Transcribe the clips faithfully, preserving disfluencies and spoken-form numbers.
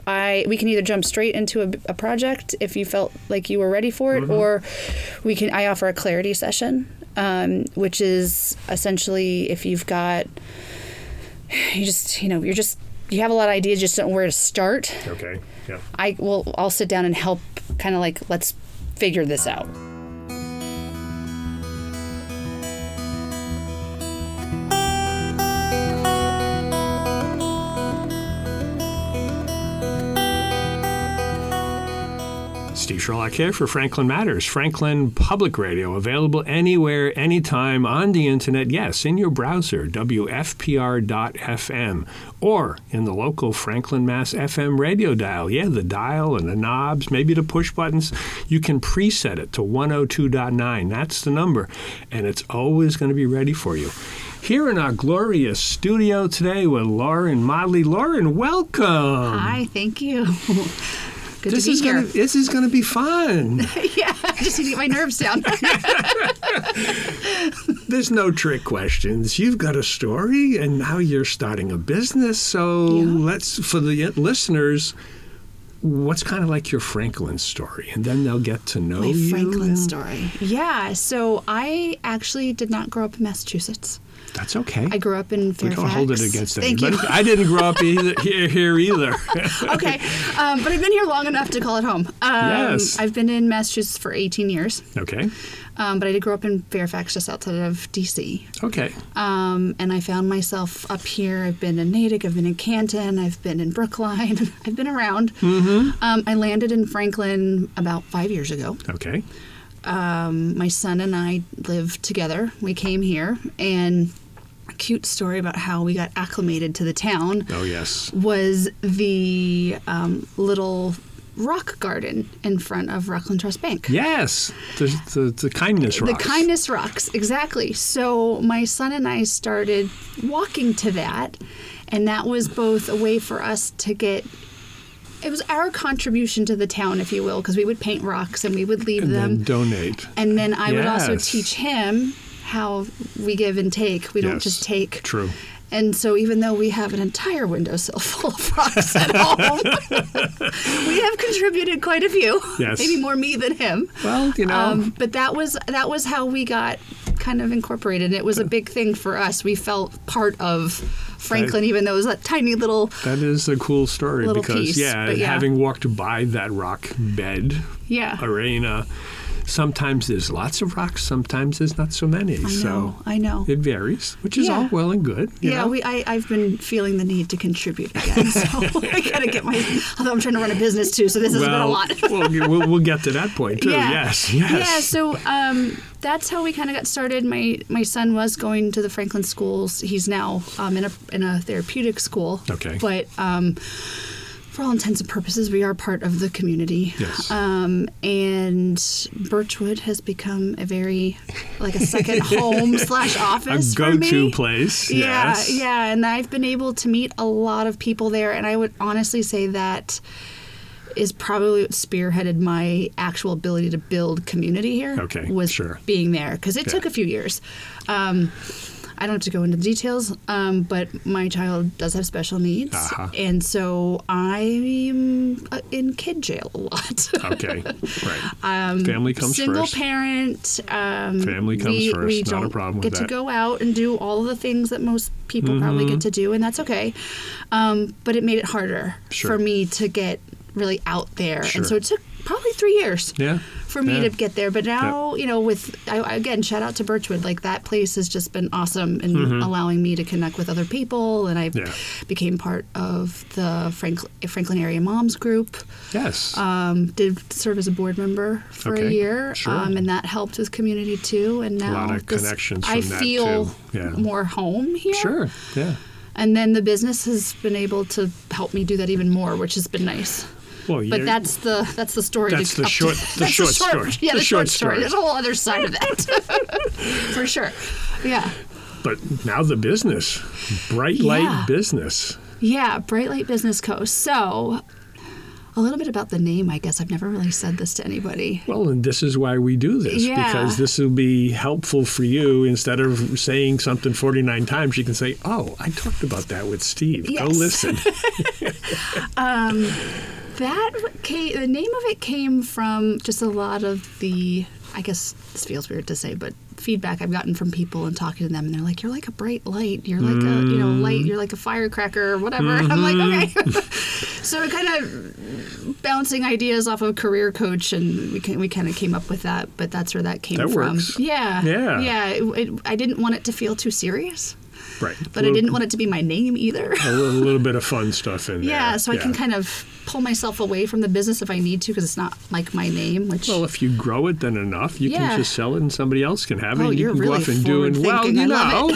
I we can either jump straight into a, a project if you felt like you were ready for it, mm-hmm. or we can. I offer a clarity session, um, which is essentially if you've got you just you know you're just you have a lot of ideas, just don't know where to start. Okay. Yeah. I will. I'll sit down and help. Kind of like let's figure this out. Steve Sherlock here for Franklin Matters, Franklin Public Radio, available anywhere, anytime on the internet, yes, in your browser, W F P R dot F M, or in the local Franklin, Mass F M radio dial. Yeah, the dial and the knobs, maybe the push buttons. You can preset it to one oh two point nine. That's the number, and it's always going to be ready for you. Here in our glorious studio today with Lauren Modley. Lauren, welcome. Hi, thank you. Good this to be is here. Gonna, this is going to be fun. Yeah, I just need to get my nerves down. There's no trick questions. You've got a story, and now you're starting a business. So yeah. let's, for the listeners, what's kind of like your Franklin story? And then they'll get to know my you. My Franklin and... story. Yeah, so I actually did not grow up in Massachusetts. That's okay. I grew up in Fairfax. We don't hold it against Thank anybody. you. I didn't grow up either, here, here either. Okay, um, but I've been here long enough to call it home. Um, yes. I've been in Massachusetts for eighteen years. Okay. Um, but I did grow up in Fairfax, just outside of D C. Okay. Um, and I found myself up here. I've been in Natick. I've been in Canton. I've been in Brookline. I've been around. Mm-hmm. Um, I landed in Franklin about five years ago. Okay. Um, my son and I lived together. We came here, and a cute story about how we got acclimated to the town. Oh, yes. Was the um, little rock garden in front of Rockland Trust Bank. Yes, the, the, the kindness rocks. The kindness rocks, exactly. So my son and I started walking to that, and that was both a way for us to get... It was our contribution to the town, if you will, because we would paint rocks and we would leave and them. Then donate. And then I yes. would also teach him how we give and take. We yes. don't just take. True. And so even though we have an entire windowsill full of rocks at home, we have contributed quite a few. Yes. Maybe more me than him. Well, you know. Um, but that was that was how we got kind of incorporated. It was a big thing for us. We felt part of Franklin, that, even though it was a tiny little That is a cool story little because, piece, yeah, yeah, having walked by that rock bed yeah. arena, sometimes there's lots of rocks, sometimes there's not so many. I know, so I know. It varies, which is yeah. all well and good. You yeah, know? we. I, I've been feeling the need to contribute again, so I gotta get my. Although I'm trying to run a business too, so this has well, been a lot. well, we'll, we'll get to that point too. Yeah. Yes, yes. Yeah, so um, that's how we kind of got started. My my son was going to the Franklin schools. He's now um, in a in a therapeutic school. Okay. But um, for all intents and purposes, we are part of the community. Yes. Um, and Birchwood has become a very, like a second home slash office a for me. go-to place. Yeah, yes. yeah. And I've been able to meet a lot of people there. And I would honestly say that is probably what spearheaded my actual ability to build community here. Okay, was sure. being there. Because it yeah. took a few years. Um, I don't have to go into the details, um, but my child does have special needs. Uh-huh. And so I'm in kid jail a lot. Okay, right. Um, Family comes single first. Single parent. Um, Family comes we, first. We Not don't a problem with get that. to go out and do all the things that most people mm-hmm. probably get to do, and that's okay. Um, but it made it harder sure. for me to get really out there. Sure. And so it took probably three years. Yeah. For me yeah. to get there. But now, yeah. you know, with, I, again, shout out to Birchwood. Like, that place has just been awesome in mm-hmm. allowing me to connect with other people. And I yeah. became part of the Frank, Franklin Area Moms Group. Yes. Um, did serve as a board member for okay. a year. Sure. Um, and that helped with community, too. And now a lot of this, connections from I that, feel too. Yeah. more home here. Sure, yeah. And then the business has been able to help me do that even more, which has been nice. Well, but that's the that's the story. That's to, the short to, the short, short story. Yeah, the, the short, short story. story. There's a whole other side of that, for sure. Yeah. But now the business, Bright Light yeah. Business. Yeah, Bright Light Business Co. So, a little bit about the name, I guess. I've never really said this to anybody. Well, and this is why we do this, yeah. because this will be helpful for you. Instead of saying something forty-nine times, you can say, oh, I talked about that with Steve. Yes. Go listen. um, that came, the name of it came from just a lot of the, I guess this feels weird to say, but feedback I've gotten from people and talking to them, and they're like, "You're like a bright light. You're like mm. a, you know, light. You're like a firecracker or whatever." Mm-hmm. I'm like, okay. So it kind of bouncing ideas off of a career coach, and we can, we kind of came up with that. But that's where that came that from. Works. Yeah, yeah, yeah. It, it, I didn't want it to feel too serious. Right. But little, I didn't want it to be my name either. a, little, a little bit of fun stuff in there. Yeah, so yeah. I can kind of pull myself away from the business if I need to because it's not like my name. Which Well, if you grow it then enough, you yeah. can just sell it and somebody else can have it. Oh, and you you're can really go off and do it. Well, you I know.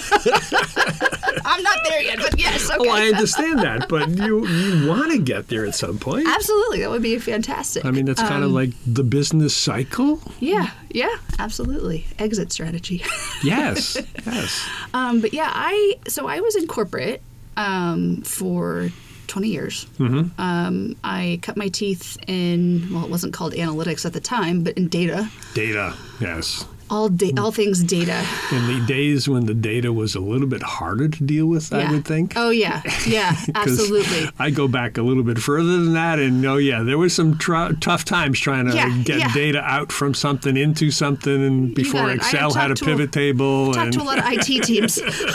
I'm not there yet, but yes, okay. Oh, I understand that, but you, you want to get there at some point. Absolutely. That would be fantastic. I mean, that's kind um, of like the business cycle. Yeah, yeah, absolutely. Exit strategy. Yes, yes. Um, but yeah, I so I was in corporate um, for twenty years. Mm-hmm. Um, I cut my teeth in, well, it wasn't called analytics at the time, but in data. Data, yes. All da- all things data. In the days when the data was a little bit harder to deal with, yeah. I would think. Oh, yeah. Yeah, absolutely. I go back a little bit further than that, and oh, yeah, there were some tr- tough times trying to yeah, get yeah. data out from something into something, and before Excel had a pivot a, table. Talked and to a lot of I T teams.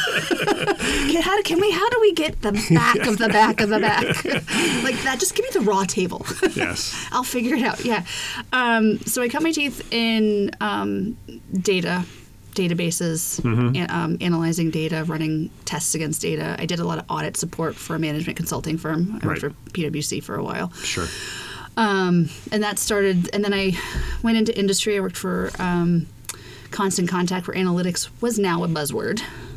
can, how, can we, how do we get the back of the back of the back? Like that, just give me the raw table. Yes. I'll figure it out, yeah. Um, so I cut my teeth in um, data, databases, mm-hmm. and, um, analyzing data, running tests against data. I did a lot of audit support for a management consulting firm. I right. worked for P W C for a while. Sure. Um, and that started, and then I went into industry. I worked for um, Constant Contact, where analytics was now a buzzword.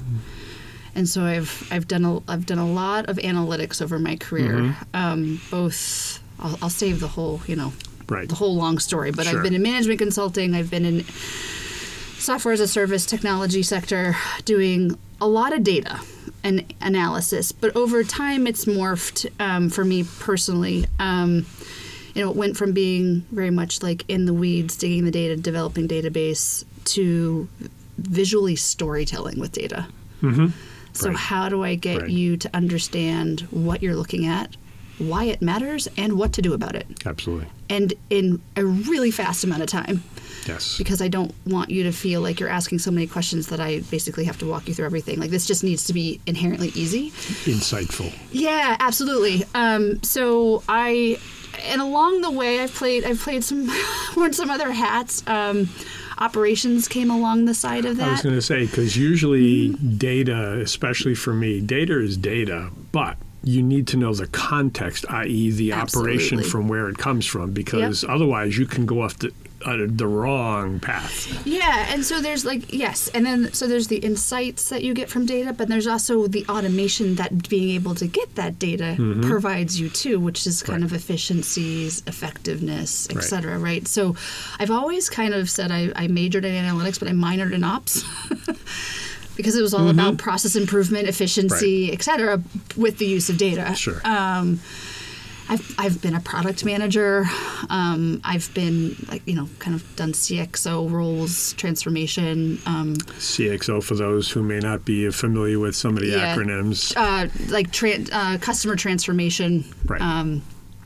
And so I've I've done a I've done a lot of analytics over my career. Mm-hmm. Um, both, I'll, I'll save the whole, you know, right. the whole long story. But sure. I've been in management consulting. I've been in software as a service technology sector, doing a lot of data and analysis. But over time, it's morphed um, for me personally. Um, you know, it went from being very much like in the weeds, digging the data, developing database, to visually storytelling with data. Mm-hmm. So right. how do I get right. you to understand what you're looking at, why it matters, and what to do about it? Absolutely. And in a really fast amount of time. Yes. Because I don't want you to feel like you're asking so many questions that I basically have to walk you through everything. Like, this just needs to be inherently easy. Insightful. Yeah, absolutely. Um, so I, and along the way, I've played, I've played some, worn some other hats. Um, operations came along the side of that. I was going to say, because usually mm-hmm. data, especially for me, data is data, but you need to know the context, that is the Absolutely. operation from where it comes from, because yep. otherwise you can go off the, uh, the wrong path. Yeah, and so there's like, yes, and then so there's the insights that you get from data, but there's also the automation that being able to get that data mm-hmm. provides you too, which is kind right. of efficiencies, effectiveness, et right. cetera, right? So I've always kind of said I, I majored in analytics, but I minored in ops. Because it was all mm-hmm. about process improvement, efficiency, right. et cetera, with the use of data. Sure. Um, I've I've been a product manager. Um, I've been like you know kind of done C X O roles, transformation. Um, C X O, for those who may not be familiar with some of the yeah, acronyms, uh, like tra- uh, customer transformation. Right. Um,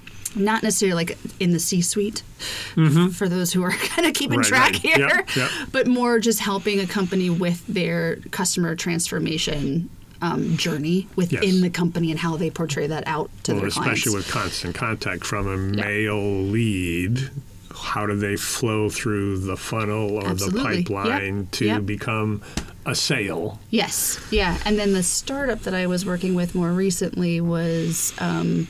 not necessarily like in the C-suite mm-hmm. for those who are kind of keeping right, track right. here, yep, yep. but more just helping a company with their customer transformation um, journey within yes. the company and how they portray that out to well, their especially clients. with Constant Contact from a yeah. male lead. How do they flow through the funnel or Absolutely. the pipeline yep. to yep. become a sale? Yes, yeah. And then the startup that I was working with more recently was, um,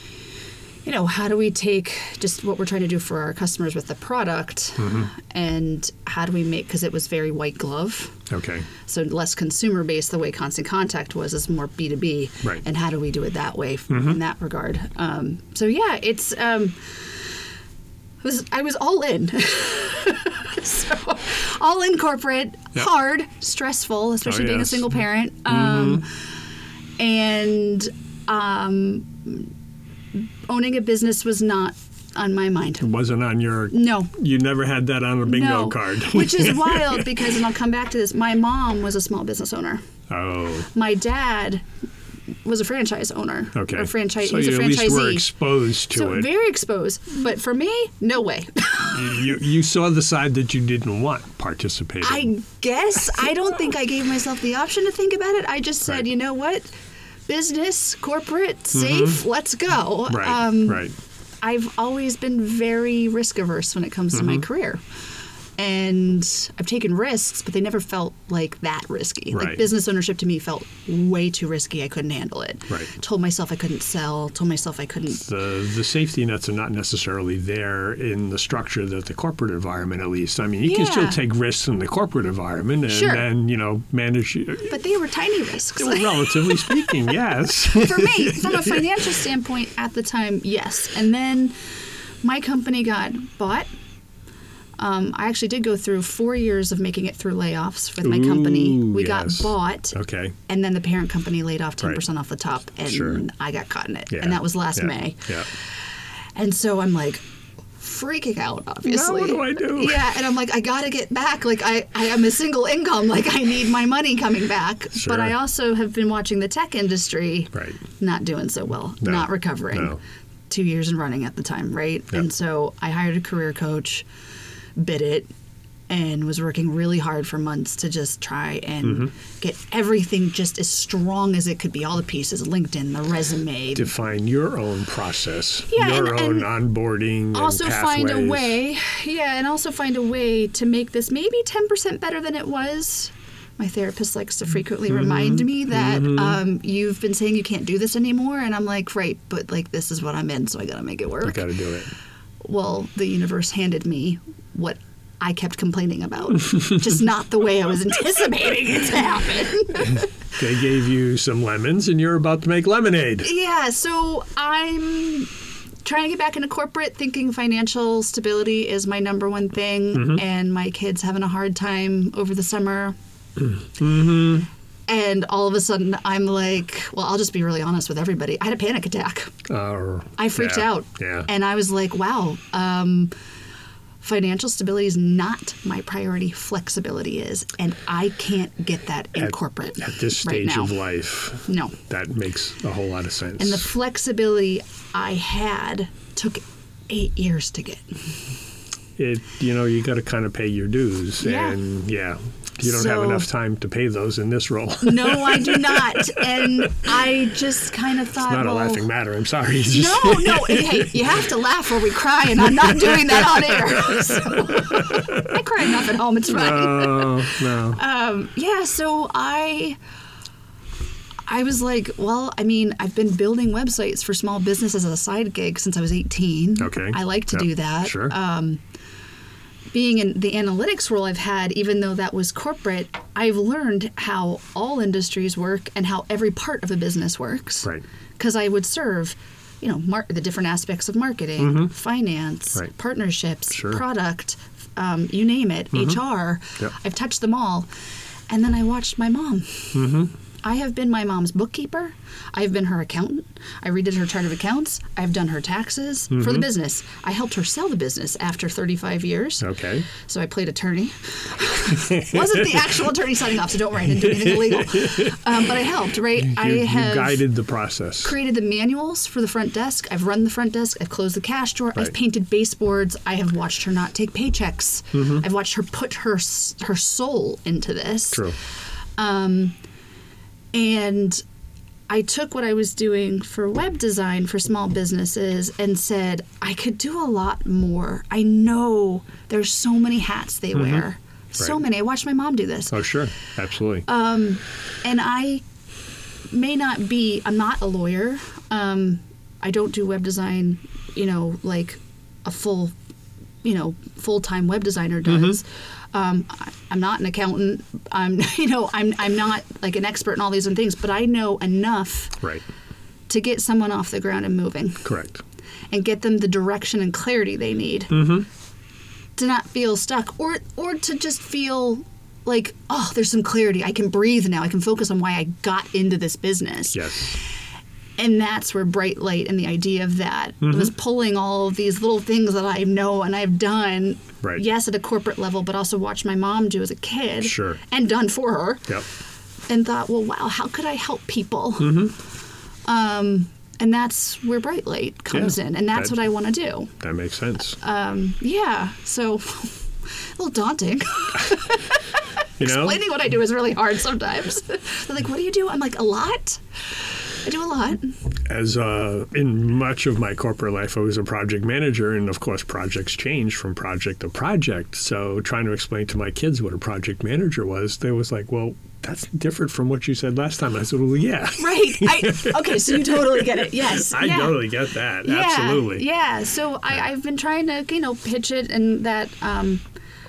you know, how do we take just what we're trying to do for our customers with the product mm-hmm. and how do we make, because it was very white glove. Okay. So less consumer based, the way Constant Contact was, is more B two B. Right. And how do we do it that way mm-hmm. in that regard? Um, so yeah, it's, um, it was, I was all in. So all in corporate, yep. hard, stressful, especially oh, being yes. a single parent. Um, mm-hmm. And um, owning a business was not on my mind. It wasn't on your... No. You never had that on a bingo no. card. Which is wild because, and I'll come back to this, my mom was a small business owner. Oh. My dad was a franchise owner. Okay. Or franchise, so he's you a at least franchisee. were exposed to so it. very exposed. But for me, no way. you, you, you saw the side that you didn't want participating. I guess. I don't think I gave myself the option to think about it. I just said, Right. you know what? Business, corporate, safe, Mm-hmm. let's go. Right, Um, right. I've always been very risk averse when it comes to Mm-hmm. my career. And I've taken risks, but they never felt like that risky. Right. Like business ownership to me felt way too risky. I couldn't handle it. Right. Told myself I couldn't sell. Told myself I couldn't. The the safety nets are not necessarily there in the structure that the corporate environment, at least. I mean, you can still Yeah. take risks in the corporate environment and Sure. then, you know, manage. But they were tiny risks. Relatively speaking, yes. For me, from a financial standpoint at the time, yes. And then my company got bought. Um, I actually did go through four years of making it through layoffs with my company. Ooh, We yes. got bought. Okay. And then the parent company laid off ten percent off the top, and Sure. I got caught in it. Yeah. And that was last yeah. May. Yeah. And so I'm like freaking out, obviously. Now what do I do? Yeah, and I'm like, I gotta get back. Like, I, I am a single income. Like, I need my money coming back. Sure. But I also have been watching the tech industry Right. not doing so well, No. not recovering. No. Two years and running at the time, right? Yep. And so I hired a career coach, bid it, and was working really hard for months to just try and Mm-hmm. get everything just as strong as it could be. All the pieces, LinkedIn, the resume. Define your own process, Yeah, your and- own onboarding. also and find a pathways. way, yeah, and also find a way to make this maybe ten percent better than it was. My therapist likes to frequently Mm-hmm. remind me that um, you've been saying you can't do this anymore, and I'm like, right, but like this is what I'm in, so I gotta make it work. You got to do it. Well, the universe handed me what I kept complaining about, just not the way I was anticipating it to happen. They gave you some lemons, and you're about to make lemonade. Yeah, so I'm trying to get back into corporate, thinking financial stability is my number one thing, Mm-hmm. and my kid's having a hard time over the summer. Mm-hmm. And all of a sudden, I'm like, well, I'll just be really honest with everybody. I had a panic attack. Uh, I freaked yeah, out. Yeah. And I was like, wow, um, financial stability is not my priority. Flexibility is. And I can't get that in At- corporate At this right stage now. of life, No. that makes a whole lot of sense. And the flexibility I had took eight years to get. it, you know, you got to kind of pay your dues, Yeah. and yeah, you don't have So- enough time to pay those in this role. No, I do not. And I just kind of thought, Not a well, laughing matter. I'm sorry. It's just- no, no. Hey, you have to laugh or we cry, and I'm not doing that on air. So, I cry enough at home. It's fine. No, no. Um, yeah, so I I was like, well, I mean, I've been building websites for small businesses as a side gig since I was eighteen. Okay. I like to Yep. do that. Sure. Um, being in the analytics role I've had, even though that was corporate, I've learned how all industries work and how every part of a business works. Right. Because I would serve, you know, mar- the different aspects of marketing, finance, Mm-hmm. Right. partnerships, Sure. Mm-hmm. product, um, you name it, H R. Yep. I've touched them all. And then I watched my mom. Mm-hmm. I have been my mom's bookkeeper. I have been her accountant. I redid her chart of accounts. I've done her taxes for the business. I helped her sell the business after thirty-five years. Okay. So I played attorney. Wasn't the actual attorney signing off, so don't worry, I didn't do anything illegal. Um, but I helped, right? You, I you have guided the process. created the manuals for the front desk. I've run the front desk. I've closed the cash drawer. Right. I've painted baseboards. I have watched her not take paychecks. I've watched her put her s- her soul into this. True. Um, and I took what I was doing for web design for small businesses and said, I could do a lot more. I know there's so many hats they wear. So Right. many. I watched my mom do this. Oh, sure. Absolutely. Um, and I may not be, I'm not a lawyer. Um, I don't do web design, you know, like a full, you know, full-time web designer does. Um, I, I'm not an accountant. I'm, you know, I'm, I'm not like an expert in all these other things, but I know enough right. to get someone off the ground and moving Correct. and get them the direction and clarity they need Mm-hmm. to not feel stuck or, or to just feel like, oh, there's some clarity. I can breathe now. I can focus on why I got into this business. Yes. And that's where Bright Light and the idea of that Mm-hmm. was pulling all of these little things that I know and I've done, Right. yes, at a corporate level, but also watched my mom do as a kid. Sure. And done for her. Yep. And thought, well, wow, how could I help people? Mm-hmm. Um, and that's where Bright Light comes Yeah, in, and that's that- what I want to do. That makes sense. Um, yeah, so a little daunting. You know, Explaining what I do is really hard sometimes. They're like, what do you do? I'm like, a lot. I do a lot. as uh, in much of my corporate life, I was a project manager, and of course, projects change from project to project. So, trying to explain to my kids what a project manager was, they was like, "Well, that's different from what you said last time." I said, "Well, yeah." Right. I, okay, so you totally get it. Yes. I yeah. totally get that. Yeah, Absolutely. Yeah. So I, I've been trying to, you know, pitch it, and that. Um,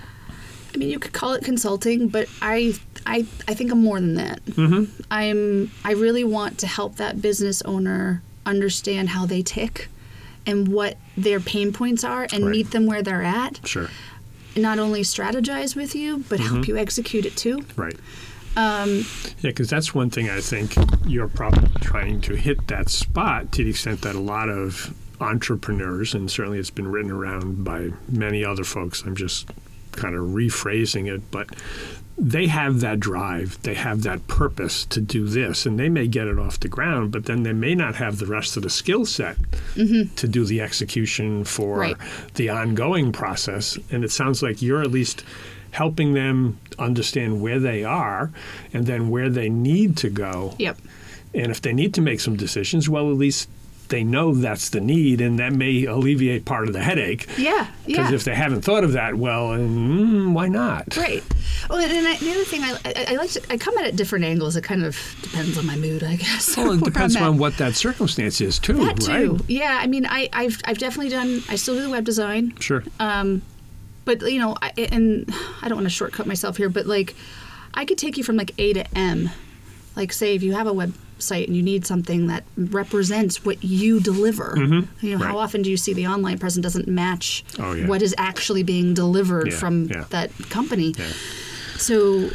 I mean, you could call it consulting, but I, I, I think I'm more than that. Mm-hmm. I'm. I really want to help that business owner understand how they tick, and what their pain points are, and Right. meet them where they're at. Sure. Not only strategize with you, but Mm-hmm. help you execute it too. Right. Um, Yeah, because that's one thing I think you're probably trying to hit that spot to the extent that a lot of entrepreneurs, and certainly it's been written around by many other folks, I'm just kind of rephrasing it, but they have that drive, they have that purpose to do this, and they may get it off the ground, but then they may not have the rest of the skill set mm-hmm. to do the execution for Right. the ongoing process. And it sounds like you're at least helping them understand where they are and then where they need to go. Yep. And if they need to make some decisions, well, at least they know that's the need, and that may alleviate part of the headache. Yeah. Because Yeah. if they haven't thought of that, well, mm, why not? Right. Well, and I, the other thing, I, I, I like to, I come at it different angles. It kind of depends on my mood, I guess. Well, it where depends I'm at. on what that circumstance is, too, That too. right? Yeah. I mean, I, I've, I've definitely done. I still do the web design. Sure. Um, but you know, I, and I don't want to shortcut myself here, but like, I could take you from like A to M. Like, say, if you have a website and you need something that represents what you deliver, Mm-hmm. you know, Right. how often do you see the online presence doesn't match Oh, yeah. what is actually being delivered Yeah, from yeah. that company? Yeah. So, c-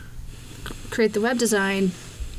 create the web design.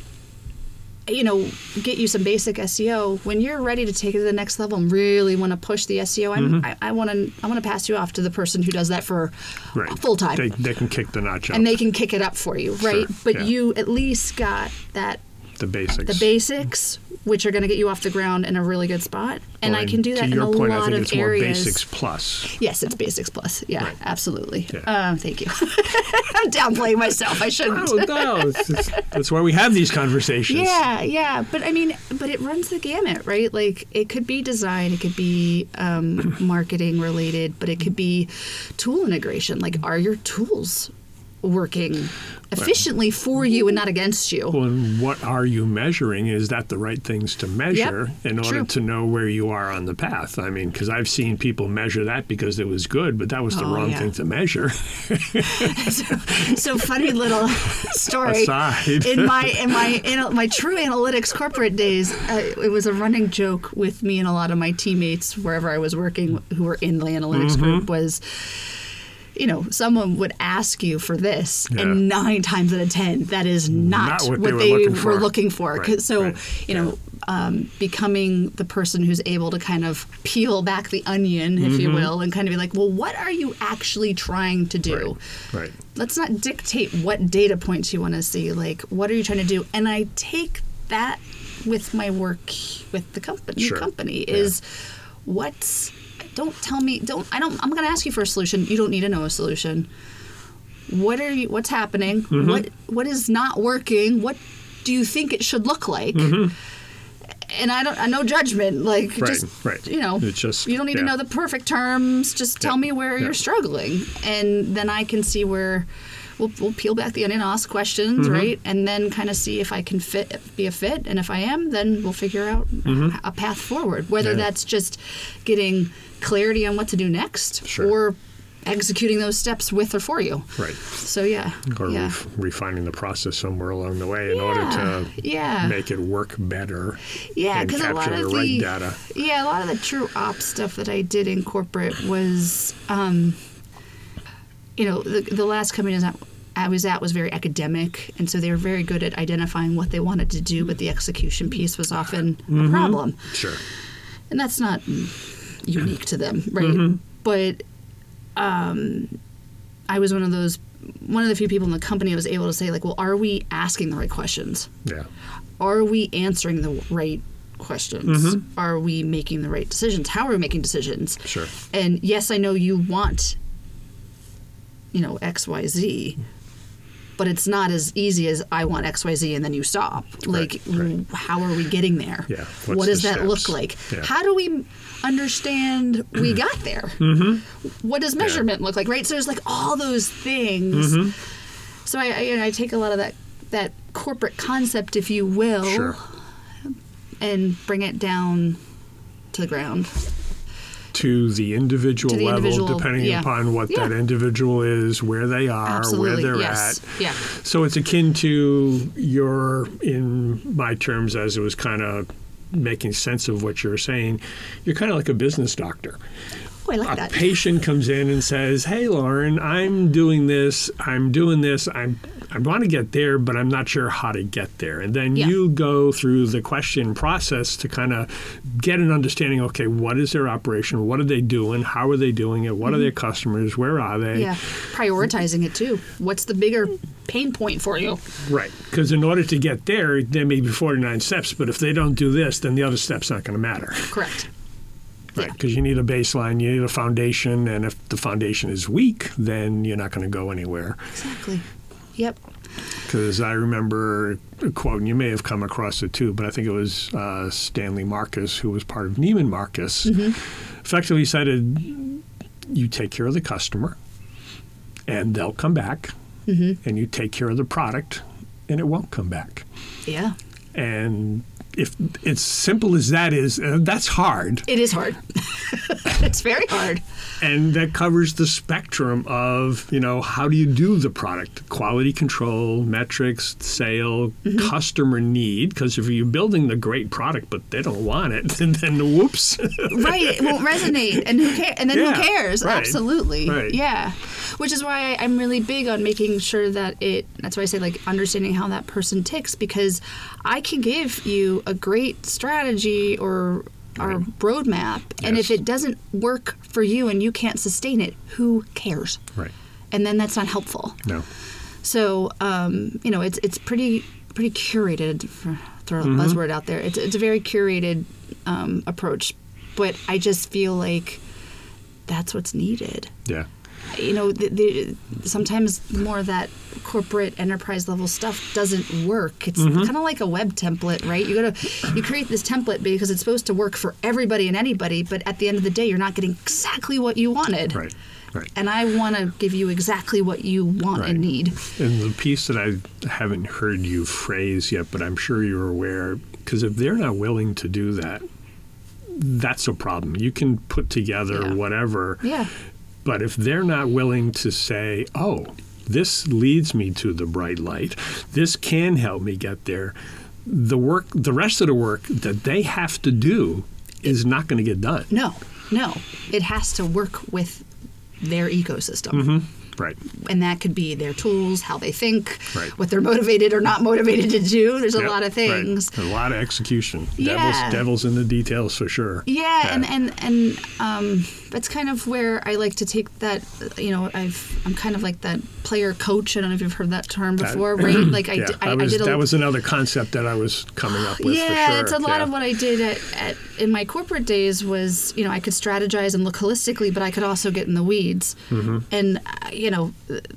You know, get you some basic S E O. When you're ready to take it to the next level and really want to push the S E O, I'm, Mm-hmm. I, I want to I want to pass you off to the person who does that for Right. full time, They, they can kick the notch up. and they can kick it up for you, right? Sure, But yeah. you at least got that the basics. the basics, which are going to get you off the ground in a really good spot, and Well, I can do that to in your a point, I lot think of it's more areas. basics plus. Yes, it's basics plus. Yeah, Right. absolutely. Yeah. Um, thank you. I'm downplaying myself. I shouldn't. Oh, no. It's, it's, that's why we have these conversations. Yeah, yeah, but I mean, but it runs the gamut, right? Like, it could be design, it could be um, marketing related, but it could be tool integration. Like, are your tools working efficiently for you and not against you? Well, and what are you measuring? Is that the right things to measure in order true. to know where you are on the path? I mean, because I've seen people measure that because it was good, but that was the Oh, wrong yeah. thing to measure. so, so funny little story. Aside. in my in my in my true analytics corporate days, uh, it was a running joke with me and a lot of my teammates wherever I was working who were in the analytics Mm-hmm. group was, you know, someone would ask you for this, Yeah. and nine times out of ten, that is not, Not what what, they were they looking for. were looking for. 'Cause- Right, So, right, you know, um, becoming the person who's able to kind of peel back the onion, if you will, and kind of be like, well, what are you actually trying to do? Right. Right. Let's not dictate what data points you want to see. Like, what are you trying to do? And I take that with my work with the company. Sure. Company Yeah. is what's. Don't tell me. Don't. I don't. I'm going to ask you for a solution. You don't need to know a solution. What are you? What's happening? Mm-hmm. What What is not working? What do you think it should look like? And I don't. I no judgment. Like, Mm-hmm. Right, just right. you know. It's just- you don't need to yeah. know the perfect terms. Just tell Yeah, me where yeah. you're struggling, and then I can see where. We'll, we'll peel back the onion, ask questions, Mm-hmm. right, and then kind of see if I can fit, be a fit, and if I am, then we'll figure out a path forward. Whether Mm-hmm. Yeah. that's just getting clarity on what to do next, Sure. or executing those steps with or for you. Right. So yeah, Or yeah, ref- refining the process somewhere along the way in order to yeah, make it work better yeah, and because a lot capture of the right the data. yeah, a lot of the true ops stuff that I did in corporate was, um, you know, the, the last company that I was at was very academic, and so they were very good at identifying what they wanted to do, but the execution piece was often a problem. Sure. And that's not mm, unique to them, right? But um, I was one of those, one of the few people in the company who was able to say, like, well, are we asking the right questions? Yeah. Are we answering the right questions. Mm-hmm. Are we making the right decisions? How are we making decisions? Sure. And yes, I know you want, you know, X, Y, Z, but it's not as easy as I want X, Y, Z and then you stop. Like, right, right. how are we getting there? Yeah. What does that steps? look like? Yeah. How do we understand we got there? Mm-hmm. What does measurement yeah. look like, right? So there's like all those things. Mm-hmm. So I, I, you know, I take a lot of that, that corporate concept, if you will, sure. and bring it down to the ground. To the individual to the level, individual, depending yeah. upon what yeah. that individual is, where they are, Absolutely. where they're yes. at. Yeah. So it's akin to your, in my terms, as it was kind of making sense of what you're saying, you're kind of like a business doctor. Oh, I like a that. patient comes in and says, "Hey, Lauren, I'm doing this. I'm doing this. I'm I want to get there, but I'm not sure how to get there." And then yeah. you go through the question process to kind of get an understanding. Okay, what is their operation? What are they doing? How are they doing it? What mm-hmm. are their customers? Where are they? Yeah, prioritizing it too. What's the bigger pain point for you? Right, because in order to get there, there may be forty-nine steps, but if they don't do this, then the other step's not going to matter. Correct. Right, because yeah. you need a baseline, you need a foundation, and if the foundation is weak, then you're not going to go anywhere. Exactly. Yep. Because I remember a quote, and you may have come across it too, but I think it was uh, Stanley Marcus, who was part of Neiman Marcus, mm-hmm. effectively said, you take care of the customer, and they'll come back, mm-hmm. and you take care of the product, and it won't come back. Yeah. And if it's simple as that is, uh, that's hard. It is hard. It's very hard. And that covers the spectrum of, you know, how do you do the product? Quality control, metrics, sale, mm-hmm. customer need. Because if you're building the great product, but they don't want it, then, then whoops. Right. It won't resonate. And who cares? And then yeah, who cares? Right, Absolutely. Right. Yeah. Which is why I'm really big on making sure that it, that's why I say like understanding how that person ticks, because I can give you a great strategy or our right. roadmap, yes. and if it doesn't work for you and you can't sustain it, who cares? Right. And then that's not helpful. No. So um, you know, it's it's pretty pretty curated. For, throw a mm-hmm. buzzword out there. It's it's a very curated um, approach, but I just feel like that's what's needed. Yeah. You know, the, the, sometimes more of that corporate enterprise level stuff doesn't work. It's mm-hmm. kind of like a web template, right? You got to you create this template because it's supposed to work for everybody and anybody, but at the end of the day, you're not getting exactly what you wanted. Right. Right. And I want to give you exactly what you want right. and need. And the piece that I haven't heard you phrase yet, but I'm sure you're aware, because if they're not willing to do that, that's a problem. You can put together yeah. whatever. Yeah. But if they're not willing to say, oh, this leads me to the bright light, this can help me get there, the work, the rest of the work that they have to do is not going to get done. No, no. It has to work with their ecosystem. Mm-hmm. Right. And that could be their tools, how they think, right. what they're motivated or not motivated to do. There's yep. a lot of things. Right. A lot of execution. Yeah. Devil's, devil's in the details for sure. Yeah, yeah. and and and um, that's kind of where I like to take that. You know, I've I'm kind of like that player coach. I don't know if you've heard that term before, that, right? Like I, yeah, d- I, was, I did. A, that was another concept that I was coming up with. Yeah, for sure. that's a lot yeah. of what I did at, at in my corporate days. Was you know I could strategize and look holistically, but I could also get in the weeds, mm-hmm. and uh, you know.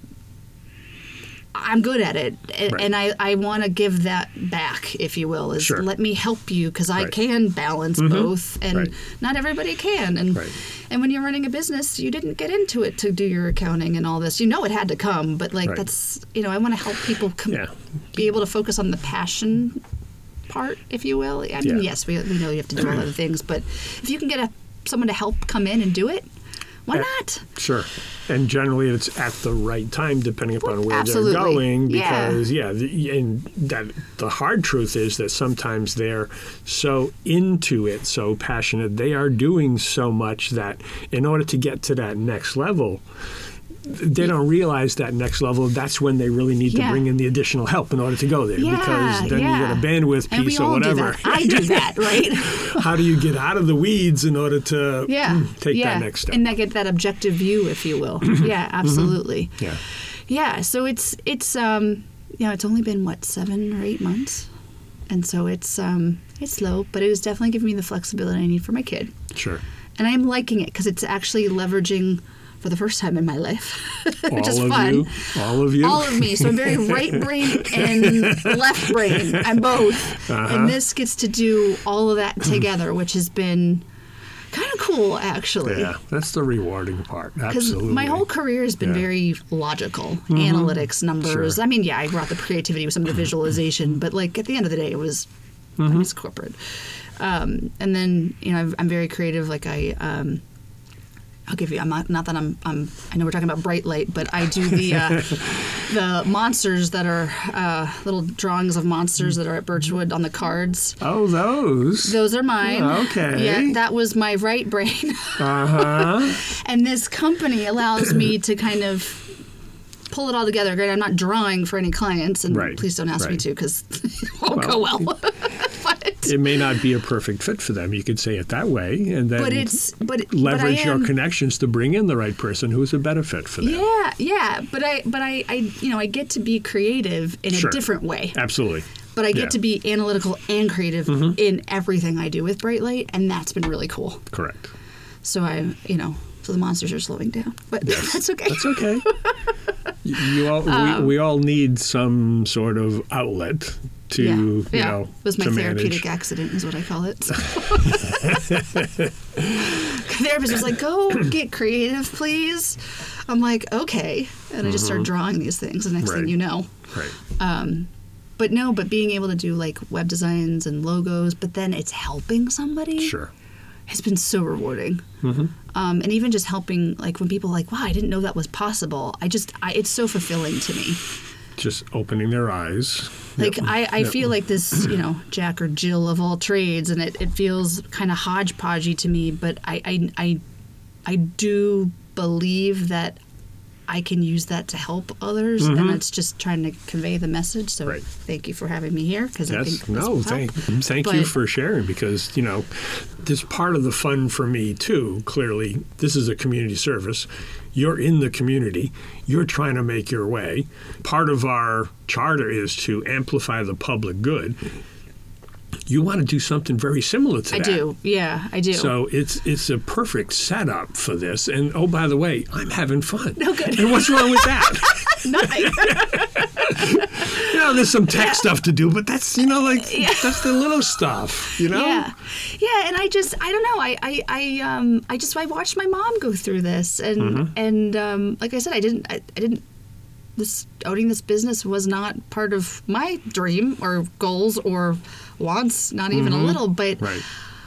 I'm good at it, and, right. and I, I want to give that back, if you will, is sure. let me help you, because I right. can balance mm-hmm. both, and right. not everybody can. And right. and when you're running a business, you didn't get into it to do your accounting and all this. You know it had to come, but like right. that's, you know, I want to help people com- yeah. be able to focus on the passion part, if you will. I mean, yeah. yes, we, we know you have to do all other things, but if you can get a, someone to help come in and do it, why not? Sure. And generally it's at the right time, depending upon where Absolutely. they're going. Yeah. Because, yeah, the, and that the hard truth is that sometimes they're so into it, so passionate, they are doing so much that in order to get to that next level, they don't realize that next level, that's when they really need yeah. to bring in the additional help in order to go there. Yeah, because then yeah. you get a bandwidth and piece we or all whatever. Do that. I do that, right? How do you get out of the weeds in order to yeah. take yeah. that next step? And that get that objective view, if you will. Yeah, absolutely. Mm-hmm. Yeah. Yeah. So it's it's um you know, it's only been what, seven or eight months and so it's um, it's slow, but it is definitely giving me the flexibility I need for my kid. Sure. And I'm liking it because it's actually leveraging for the first time in my life, which all is of fun. You? All of you? All of me. So I'm very right brain and left brain. I'm both. Uh-huh. And this gets to do all of that together, which has been kind of cool, actually. Yeah, that's the rewarding part. Because Absolutely. my whole career has been Yeah. very logical, mm-hmm. analytics, numbers. Sure. I mean, yeah, I brought the creativity with some of the visualization, but like at the end of the day, it was Mm-hmm. it was corporate. Um, and then you know, I've, I'm very creative. Like I. Um, I'll give you. I'm not, not that I'm, I'm. I know we're talking about Bright Light, but I do the uh, the monsters that are uh, little drawings of monsters that are at Birchwood on the cards. Oh, those. Those are mine. Okay. Yeah, that was my right brain. Uh huh. And this company allows me to kind of pull it all together. Great. I'm not drawing for any clients, and Right. please don't ask me Right. to because it won't go well. but It may not be a perfect fit for them. You could say it that way, and then but it's but leverage but I am, your connections to bring in the right person who's a better fit for them. Yeah, yeah. But I but I, I you know I get to be creative in Sure. a different way. Absolutely. But I get Yeah. to be analytical and creative Mm-hmm. in everything I do with Bright Light, and that's been really cool. Correct. So I, you know, so the monsters are slowing down, but that's okay. That's okay. you, you all, Um, we, we all need some sort of outlet to, yeah, you yeah. know, It was my to therapeutic manage. accident, is what I call it. So. Therapist was like, "Go get creative, please." I'm like, "Okay," and I just started drawing these things. The next Right. thing you know, Right. um, but no, but being able to do like web designs and logos, but then it's helping somebody. Sure. Has been so rewarding. Mm-hmm. Um, and even just helping, like when people are like, wow, I didn't know that was possible. I just, I, it's so fulfilling to me. Just opening their eyes. Like Yep. I, I Yep. feel like this, you know, Jack or Jill of all trades, and it, it feels kind of hodgepodgey to me, but I, I, I, I do believe that I can use that to help others, Mm-hmm. and it's just trying to convey the message. So Right. thank you for having me here, because I think Yes, this no, will help. thank, thank you But- for sharing, because, you know, this part of the fun for me, too, clearly, this is a community service. You're in the community. You're trying to make your way. Part of our charter is to amplify the public good. You want to do something very similar to I that. do, yeah, I do. So it's it's a perfect setup for this. And, oh, by the way, I'm having fun. Oh, good. And what's wrong with that? Nothing. You know, there's some tech stuff to do, but that's, you know, like, that's the little stuff, you know? Yeah, yeah, and I just, I don't know, I, I, I, um, I just, I watched my mom go through this, and Mm-hmm. and um, like I said, I didn't, I, I didn't. This owning this business was not part of my dream or goals or wants, not even a little. But Right.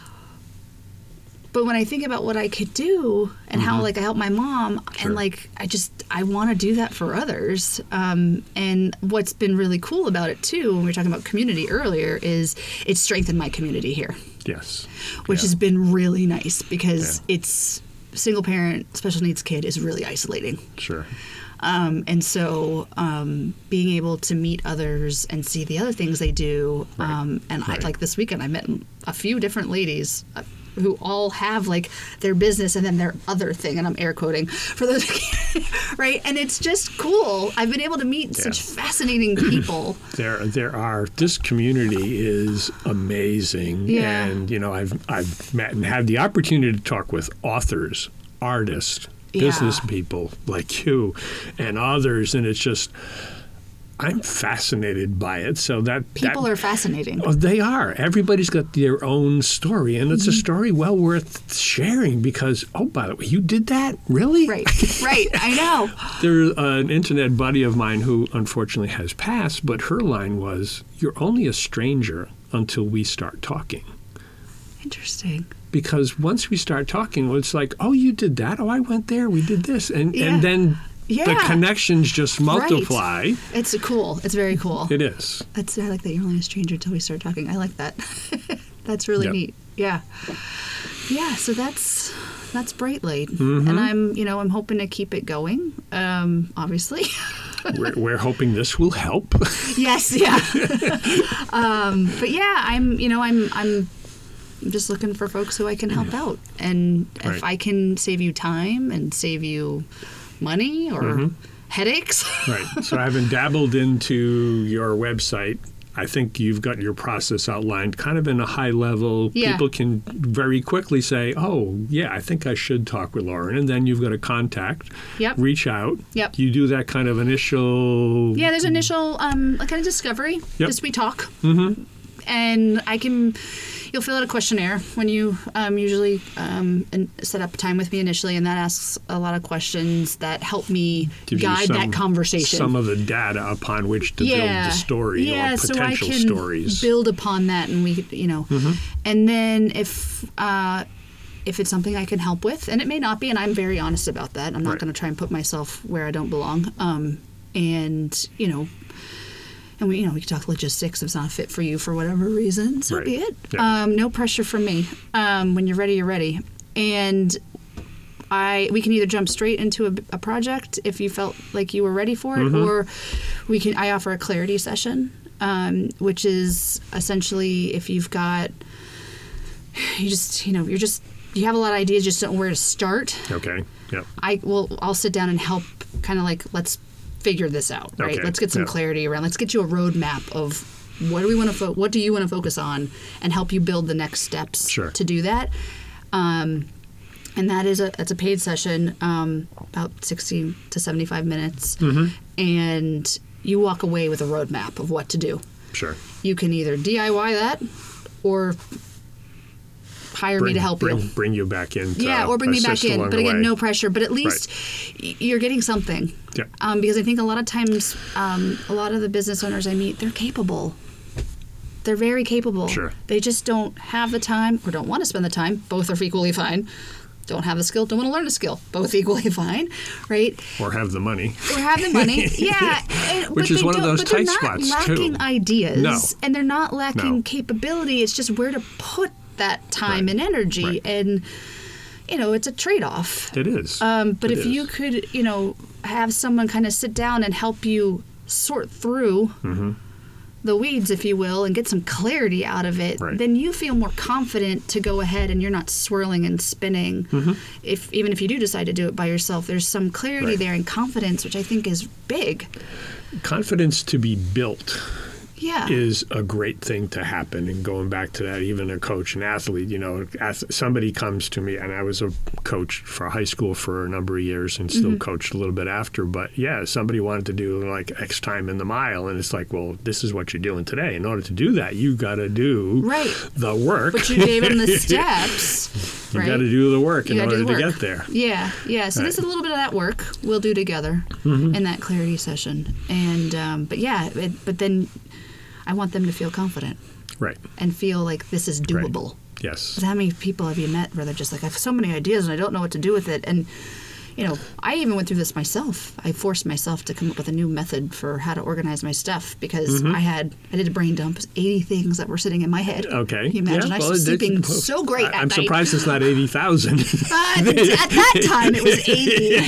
but when I think about what I could do and how like I help my mom, Sure. and like I just I want to do that for others. Um, and what's been really cool about it too, when we were talking about community earlier, is it's strengthened my community here, Yes. which Yeah. has been really nice because Yeah. it's single parent special needs kid is really isolating. Sure. Um, and so um, being able to meet others and see the other things they do. Right. Um, and Right. I, like this weekend, I met a few different ladies uh, who all have like their business and then their other thing. And I'm air quoting for those, right? And it's just cool. I've been able to meet Yeah. such fascinating people. There, there are. This community is amazing, Yeah. and you know, I've I've met and had the opportunity to talk with authors, artists, Yeah. business people like you, and others, and it's just, I'm fascinated by it. So that People that, are fascinating. Oh, they are. Everybody's got their own story, and it's a Mm-hmm. story well worth sharing because, oh, by the way, you did that? Really? Right, right. I know. There's an internet buddy of mine who unfortunately has passed, but her line was, "You're only a stranger until we start talking." Interesting. Because once we start talking, it's like, "Oh, you did that? Oh, I went there. We did this." And, Yeah. and then the Yeah. connections just multiply. It's cool. It's very cool. It is. That's I like that you're only a stranger until we start talking. I like that. That's really Yep. neat. Yeah. Yeah, so that's that's Bright Light. Mm-hmm. And I'm, you know, I'm hoping to keep it going. Um, obviously. we're, we're hoping this will help. Yes, yeah. um, but yeah, I'm, you know, I'm I'm just looking for folks who I can help out. And Right. if I can save you time and save you money or Mm-hmm. headaches. Right. So having dabbled into your website, I think you've got your process outlined kind of in a high level. Yeah. People can very quickly say, oh, yeah, I think I should talk with Lauren. And then you've got to contact, Yep. reach out. Yep. You do that kind of initial. Yeah, there's initial um, like kind of discovery. Yep. Just we talk. Mm-hmm. And I can, you'll fill out a questionnaire when you um, usually um, and set up time with me initially, and that asks a lot of questions that help me Gives you guide some- that conversation. Some of the data upon which to yeah. build the story yeah, or so I potential can stories. build upon that, and we, you know, Mm-hmm. and then if uh, if it's something I can help with, and it may not be, and I'm very honest about that. I'm not Right. going to try and put myself where I don't belong. Um, and you know. And we, you know, we can talk logistics if it's not a fit for you for whatever reason. So Right. be it. Yeah. Um, no pressure from me. Um, when you're ready, you're ready. And I, we can either jump straight into a, a project if you felt like you were ready for it, Mm-hmm. or we can. I offer a clarity session, um, which is essentially if you've got, you just, you know, you're just, you have a lot of ideas, just don't know where to start. Okay. Yep. I will. I'll sit down and help. Kind of like let's figure this out, right? Okay, Let's get some yeah. clarity around. Let's get you a roadmap of what do we want to fo- what do you want to focus on, and help you build the next steps Sure. to do that. Um, and that is a it's a paid session, um, about sixty to seventy-five minutes, Mm-hmm. and you walk away with a roadmap of what to do. Sure. You can either D I Y that, or hire Bring, me to help bring, you. Bring you back in. to Yeah, or bring me back assist in. along But the again, way. no pressure. But at least y you're getting something. Yeah. Um, because I think a lot of times, um, a lot of the business owners I meet, they're capable. They're very capable. Sure. They just don't have the time or don't want to spend the time. Both are equally fine. Don't have the skill, don't want to learn a skill. Both equally fine, right? Or have the money. Or have the money. Yeah. And, Which but is they one of don't- those but they're tight not spots, too. lacking ideas. No. And they're not lacking No. capability. It's just where to put that time Right. and energy. Right. And, you know, it's a trade-off. It is. Um, but It if is. you could, you know, have someone kind of sit down and help you sort through Mm-hmm. the weeds, if you will, and get some clarity out of it, Right. then you feel more confident to go ahead and you're not swirling and spinning. Mm-hmm. If even if you do decide to do it by yourself, there's some clarity Right. there and confidence, which I think is big. Confidence to be built Yeah. is a great thing to happen. And going back to that, even a coach, an athlete, you know, ath- somebody comes to me, and I was a coach for high school for a number of years and still Mm-hmm. coached a little bit after. But yeah, somebody wanted to do like X time in the mile. And it's like, well, this is what you're doing today. In order to do that, you got to do Right. the work. But you gave them the steps. You right? got to do the work You in gotta do order the to work. get there. Yeah, yeah. So Right. this is a little bit of that work we'll do together Mm-hmm. in that clarity session. And um, but yeah, it, but then I want them to feel confident Right. and feel like this is doable. Yes. 'Cause how many people have you met where they're just like, I have so many ideas and I don't know what to do with it? And, you know, I even went through this myself. I forced myself to come up with a new method for how to organize my stuff because Mm-hmm. I had, I did a brain dump, eighty things that were sitting in my head. Okay. Can you imagine? Yeah, I well, was it- sleeping well, so great I- at I'm night. surprised it's not eighty thousand. Uh, at that time, it was eighty.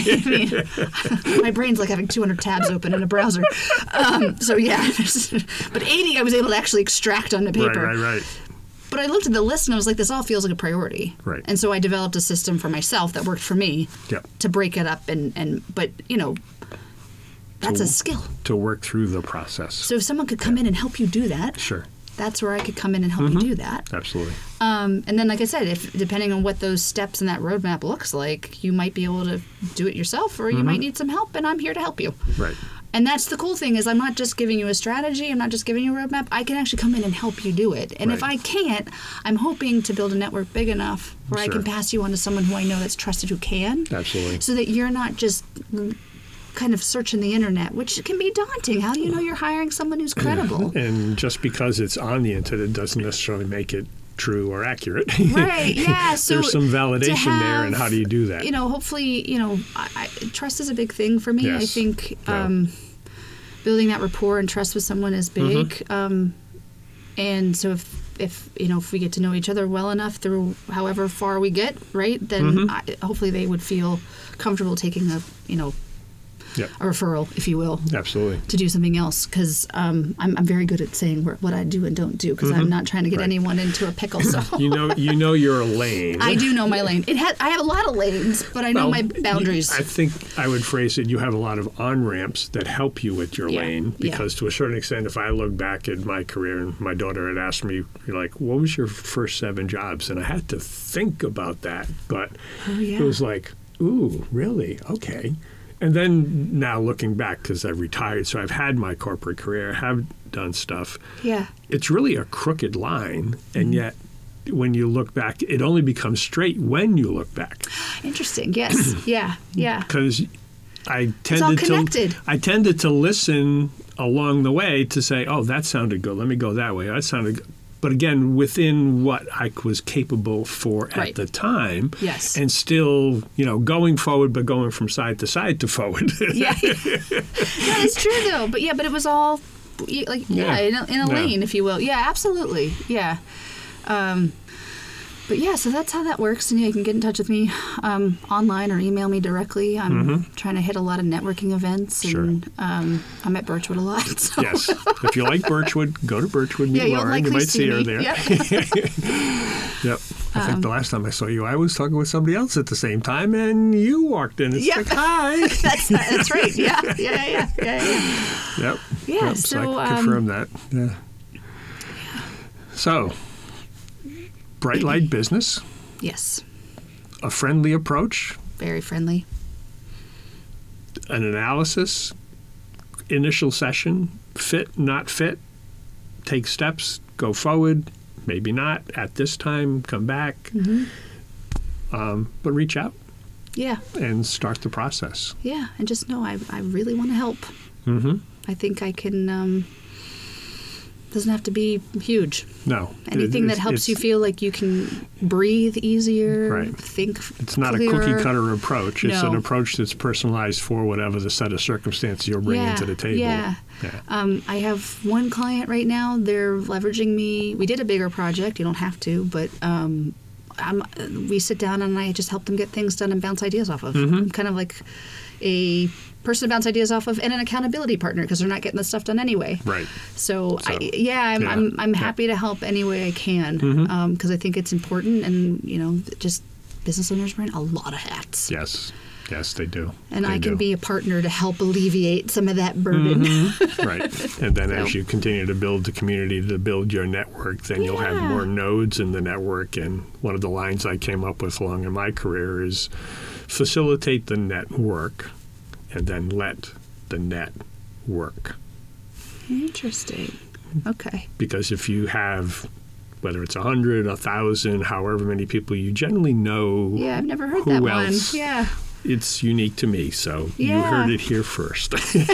I mean, my brain's like having two hundred tabs open in a browser. Um, so yeah, but eighty, I was able to actually extract onto right, paper. right, right. But I looked at the list and I was like, this all feels like a priority. Right. And so I developed a system for myself that worked for me Yep. to break it up and, and but you know, that's To- a skill. To work through the process. So if someone could come in and help you do that, Sure. that's where I could come in and help Mm-hmm. you do that. Absolutely. Um, and then, like I said, if depending on what those steps in that roadmap looks like, you might be able to do it yourself, or you might need some help, and I'm here to help you. Right. And that's the cool thing is I'm not just giving you a strategy. I'm not just giving you a roadmap. I can actually come in and help you do it. And if Right. I can't, I'm hoping to build a network big enough where I Sure. can pass you on to someone who I know that's trusted who can. Absolutely. So that you're not just mm, kind of searching the internet, which can be daunting. How do you know you're hiring someone who's credible? And just because it's on the internet doesn't necessarily make it true or accurate. Right, yeah. So There's some to validation there, and have, how do you do that? You know, hopefully, you know, I, I, trust is a big thing for me. I Yes. think Yeah. um, building that rapport and trust with someone is big. Mm-hmm. Um, and so if, if, you know, if we get to know each other well enough through however far we get, right, then Mm-hmm. I, hopefully they would feel comfortable taking a, you know, Yep. a referral, if you will. Absolutely. To do something else, because um, I'm, I'm very good at saying wh- what I do and don't do, because Mm-hmm. I'm not trying to get Right. anyone into a pickle. So You know, you know your lane. I do know my lane. It has, I have a lot of lanes, but I know Well, my boundaries. I think I would phrase it, you have a lot of on-ramps that help you with your Yeah, lane, yeah. because to a certain extent, if I look back at my career, and my daughter had asked me, you're like, what was your first seven jobs? And I had to think about that, but Oh, yeah. it was like, ooh, really? Okay. And then now looking back, because I've retired, so I've had my corporate career, have done stuff. yeah. It's really a crooked line, Mm-hmm. and yet when you look back, it only becomes straight when you look back. Interesting. Yes. yeah. Yeah. Because I all tended to connected. I tended to listen along the way to say, oh, that sounded good. Let me go that way. That sounded good. But again, within what I was capable for at Right. the time, Yes. and still, you know, going forward, but going from side to side to forward. Yeah. No, it's true though. But yeah, but it was all y- like yeah, Yeah. in a, in a Yeah. lane, if you will. Yeah, absolutely. Yeah. Um, but yeah, so that's how that works. And yeah, you can get in touch with me um, online or email me directly. I'm trying to hit a lot of networking events, and Mm-hmm. Sure. um, I'm at Birchwood a lot. So. Yes. If you like Birchwood, go to Birchwood, meet Yeah, you'll Lauren. likely You might see see her me. there. Yep. Yep. I think the last time I saw you, I was talking with somebody else at the same time, and you walked in. It's Yep. like, hi. that's that's right. Yeah, yeah, yeah, yeah, yeah. Yep. Yeah, Yep. so, I can um, confirm that. Yeah. So, bright light business, Yes, a friendly approach, very friendly. an analysis, initial session, fit, not fit, take steps, go forward, maybe not at this time, come back, Mm-hmm. um, but reach out Yeah, and start the process. yeah, and just know I I really want to help. Mm-hmm. I think I can. Um, doesn't have to be huge. No. Anything it- that it's- helps you it's- feel like you can breathe easier, Right. think. It's not clearer. a cookie cutter approach. It's No. an approach that's personalized for whatever the set of circumstances you're bringing Yeah, to the table. yeah. Yeah. Um, I have one client right now. They're leveraging me. We did a bigger project. You don't have to, but um, I'm, we sit down and I just help them get things done and bounce ideas off of. Mm-hmm. I'm kind of like a person to bounce ideas off of, and an accountability partner, because they're not getting the stuff done anyway. Right. So, So, I, yeah, I'm, yeah, I'm, I'm yeah. happy to help any way I can, because Mhm. I think it's important, and you know, just business owners wearing a lot of hats. Yes. Yes, they do. And They I can do. be a partner to help alleviate some of that burden. Mm-hmm. Right. And then as So- you continue to build the community, to build your network, then you'll have Yeah. more nodes in the network. And one of the lines I came up with along in my career is facilitate the network and then let the net work. Interesting. Okay. Because if you have, whether it's a hundred, a thousand, however many people, you generally know Yeah, I've never heard who that one. else. Yeah. It's unique to me, so you Yeah. heard it here first.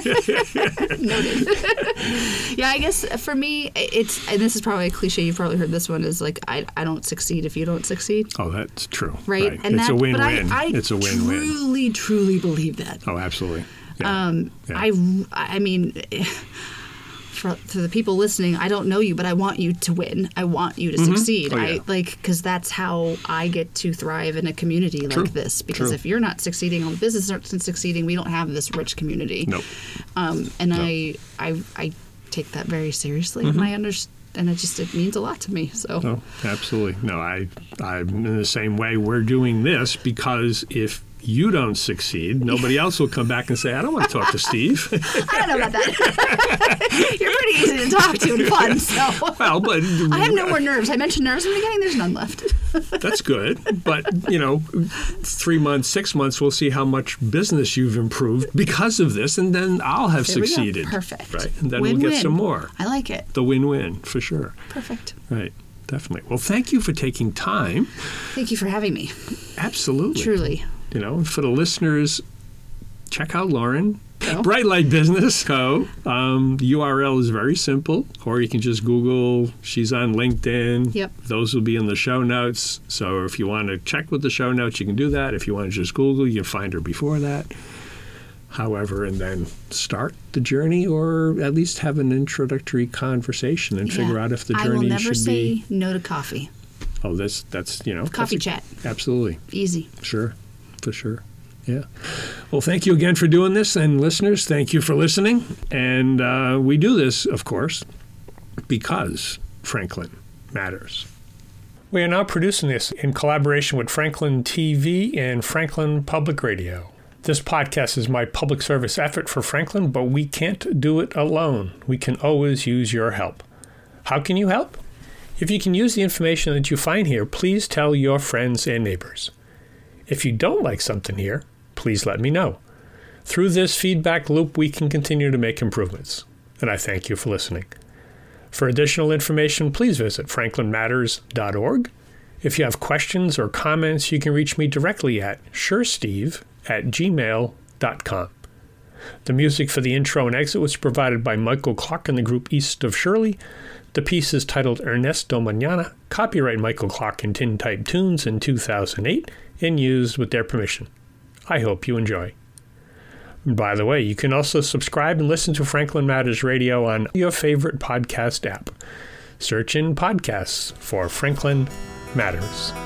Noted. Yeah, I guess for me, it's, and this is probably a cliche, you've probably heard this one, is like, I, I don't succeed if you don't succeed. Oh, that's true. Right? And it's that, a win-win. But I, I it's a win-win. truly, truly believe that. Oh, absolutely. Yeah. Um, Yeah. I, I mean, for, for the people listening, I don't know you, but I want you to win. I want you to succeed. Oh, yeah. I like, because that's how I get to thrive in a community True. like this. Because True. if you're not succeeding, all the business aren't succeeding, we don't have this rich community. Nope. Um, and Nope. I, I, I take that very seriously, Mm-hmm. and I understand. And it just it means a lot to me. So Oh, absolutely. No, I, I'm in the same way. We're doing this because if you don't succeed, nobody else will come back and say, I don't want to talk to Steve. I don't know about that. You're pretty easy to talk to and fun. So Well, but I have no more nerves. I mentioned nerves in the beginning. There's none left. that's good. But, you know, three months, six months, we'll see how much business you've improved because of this, and then I'll have There we go. succeeded. Perfect. Right. And then Win-win. we'll get some more. I like it. The win-win, for sure. Perfect. Right. Definitely. Well, thank you for taking time. Thank you for having me. Absolutely. Truly. You know, for the listeners, check out Lauren. Oh. Bright Light Business Co. Um, the U R L is very simple, or you can just Google. She's on LinkedIn. Yep. Those will be in the show notes. So if you want to check with the show notes, you can do that. If you want to just Google, you can find her before that. However, and then start the journey, or at least have an introductory conversation and figure Yeah. out if the I will journey never should say be. no to coffee. Oh, that's that's you know Coffee that's a- chat. Absolutely, Easy. sure, for sure. Yeah. Well, thank you again for doing this. And listeners, thank you for listening. And uh, we do this, of course, because Franklin matters. We are now producing this in collaboration with Franklin T V and Franklin Public Radio. This podcast is my public service effort for Franklin, but we can't do it alone. We can always use your help. How can you help? If you can use the information that you find here, please tell your friends and neighbors. If you don't like something here, please let me know. Through this feedback loop, we can continue to make improvements. And I thank you for listening. For additional information, please visit franklin matters dot org. If you have questions or comments, you can reach me directly at suresteve at gmail dot com. The music for the intro and exit was provided by Michael Clark and the group East of Shirley. The piece is titled Ernesto Mañana, copyright Michael Clark and Tintype Tunes in two thousand eight, and used with their permission. I hope you enjoy. By the way, you can also subscribe and listen to Franklin Matters Radio on your favorite podcast app. Search in podcasts for Franklin Matters.